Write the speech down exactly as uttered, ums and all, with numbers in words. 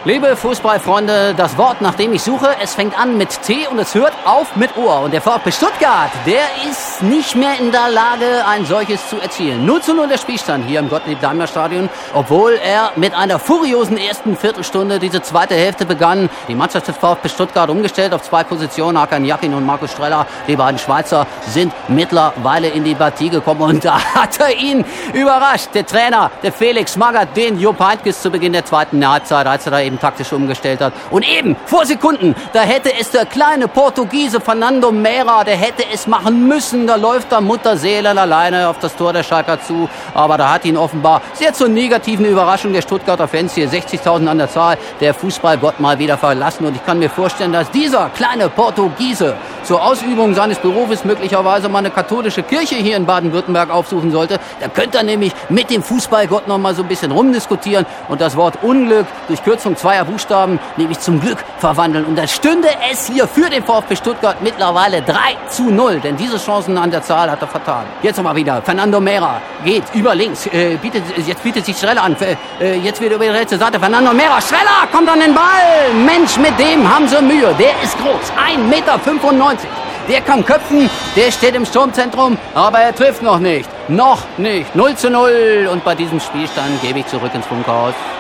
Liebe Fußballfreunde, das Wort, nach dem ich suche, es fängt an mit T und es hört auf mit Ohr. Und der VfB Stuttgart, der ist nicht mehr in der Lage, ein solches zu erzielen. null zu null der Spielstand hier im Gottlieb-Daimler-Stadion, obwohl er mit einer furiosen ersten Viertelstunde diese zweite Hälfte begann. Die Mannschaft des VfB Stuttgart umgestellt auf zwei Positionen, Hakan Yakin und Markus Streller. Die beiden Schweizer sind mittlerweile in die Partie gekommen und da hat er ihn überrascht. Der Trainer, der Felix Magath, den Jupp Heynckes zu Beginn der zweiten Halbzeit, als er da eben taktisch umgestellt hat. Und eben, vor Sekunden, da hätte es der kleine Portugiese Fernando Mera, der hätte es machen müssen. Da läuft er Mutterseelen alleine auf das Tor der Schalker zu. Aber da hat ihn offenbar sehr zur negativen Überraschung der Stuttgarter Fans, hier sechzigtausend an der Zahl, der Fußballgott mal wieder verlassen. Und ich kann mir vorstellen, dass dieser kleine Portugiese zur Ausübung seines Berufes möglicherweise mal eine katholische Kirche hier in Baden-Württemberg aufsuchen sollte. Da könnte er nämlich mit dem Fußballgott noch mal so ein bisschen rumdiskutieren und das Wort Unglück durch Kürzung zweier Buchstaben nämlich zum Glück verwandeln. Und dann stünde es hier für den VfB Stuttgart mittlerweile drei zu null. Denn diese Chancen an der Zahl hat er vertan. Jetzt aber wieder. Fernando Mera geht über links. Äh, bietet, jetzt bietet sich Streller an. Äh, jetzt wieder über die rechte Seite. Fernando Mera. Streller kommt an den Ball. Mensch, mit dem haben sie Mühe. Der ist groß. ein Meter fünfundneunzig. Der kann köpfen. Der steht im Sturmzentrum. Aber er trifft noch nicht. Noch nicht. null zu null. Und bei diesem Spielstand gebe ich zurück ins Funkhaus.